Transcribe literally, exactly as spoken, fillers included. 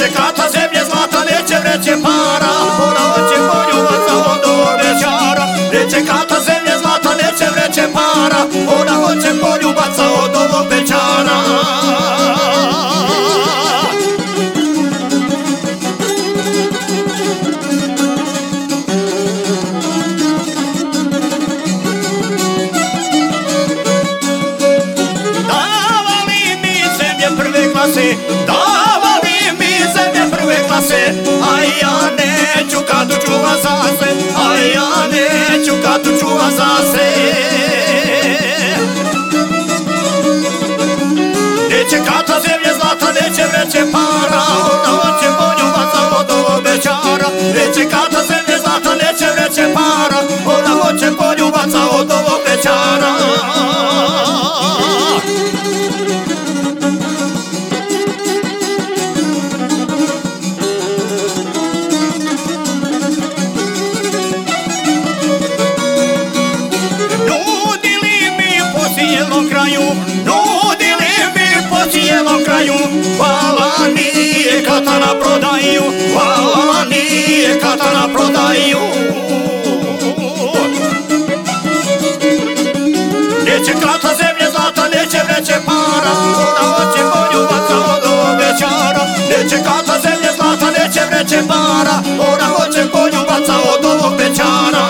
Neće kata zemlje zlata, neće vreće para, ona hoće poljubaca od ovog bećara. Neće kata zemlje zlata, neće vreće para, ona hoće poljubaca od ovog bećara. Davali mi zemlje prve klase, a ja neću kad čuva zase, a ja neću kad čuva zase. Neće kata zemlje zlata, neće vreće para, ona hoće poljubaca od ovog bećara. Neće kata zemlje zlata, neće vreće para, ona hoće poljubaca od ovog bećara. Nudili mi po cijelom kraju, hvala nije kata na prodaju, hvala nije kata na prodaju. Neće kata zemlje zlata, neće vreće para, ona hoće poljubaca od ovog bećara. Neće kata zemlje zlata, neće vreće para, ona hoće poljubaca od ovog bećara.